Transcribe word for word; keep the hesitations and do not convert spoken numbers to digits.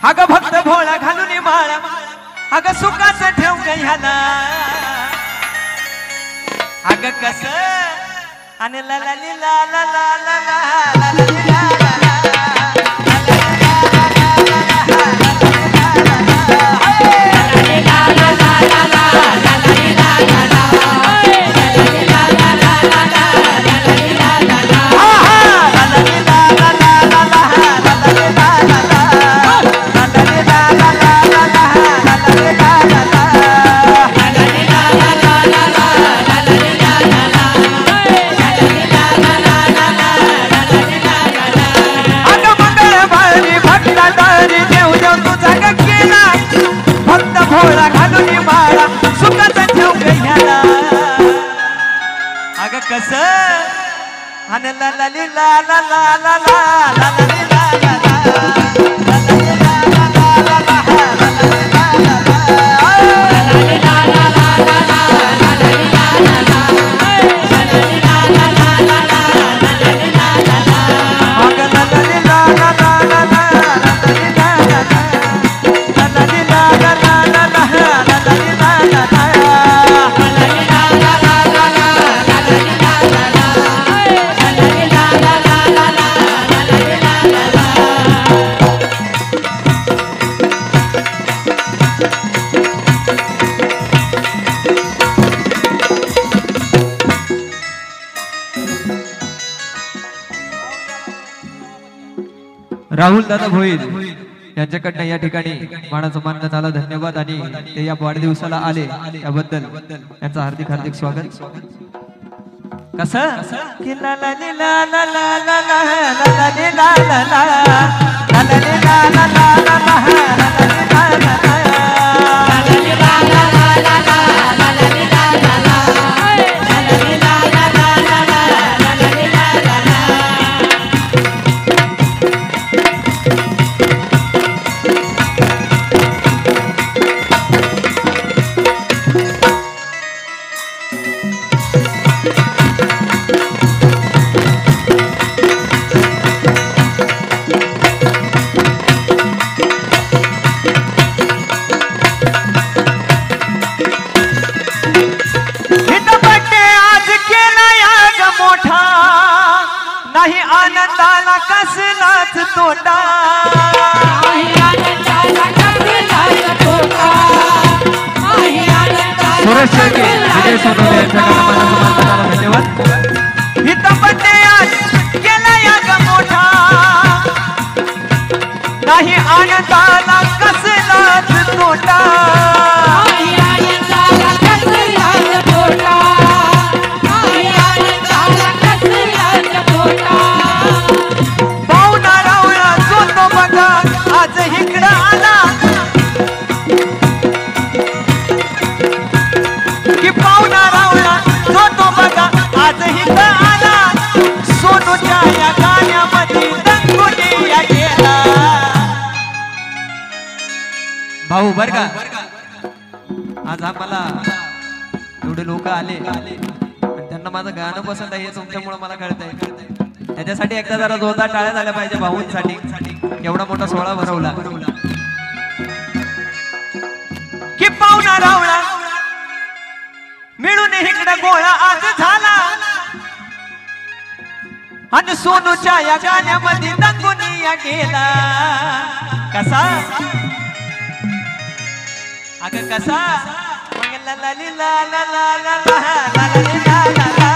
अग भक्त भोळा घालून माळा अग सुखाचं ठेव ह्याला अग कस आणि ला ला ली ला ला ला ला ला ला ला भोळा घालून माळा सुखाचं ठेव ह्याला अग कस आणि ला ला ली ला ला ला ला ला ला ला ला राहुल दादा भोईर यांच्याकडनं या ठिकाणी मानाचं मानण्यात आलं धन्यवाद आणि ते या वाढदिवसाला आले त्याबद्दल यांचं हार्दिक हार्दिक स्वागत कसं की ला ला ली ला ला ला ला ला ला ला ली ला ला ला ला ला ली ला ला ला ला ला ला ला ला नाही आनंदाला कसलाच तोटा नाही आनंदाला कसलाच तोटा नाही आनंदाला सुरेश शेळके विजय सोनवणे यांच्याकडे धन्यवाद इथं बड्डे आज केला या मोठा नाही आनंदाला कसलाच तोटा नाही आनंदाला कसलाच तोटा आज इकडं आला की पाहुणा रावळा जो तो बघा आज इकडं आला सोनूच्या या गाण्यामध्ये दंगोलिया गेला भाऊ बर का आज आम्हाला एवढे लोक आले आणि त्यांना माझं गाणं पसंत आहे हे तुमच्यामुळे मला कळतंय त्याच्यासाठी एकदा जरा जोरदार टाळ्या झाल्या पाहिजे भाऊंसाठी एवढा मोठा सोहळा भरवला की पाहुणा रावळा मिळून इकडे गोळा आज झाला आणि सोनूच्या या गाण्यामध्ये दंगोलिया गेला कसा अगं कसा मग ला ला ली ला ला ला ला ला ला ला ला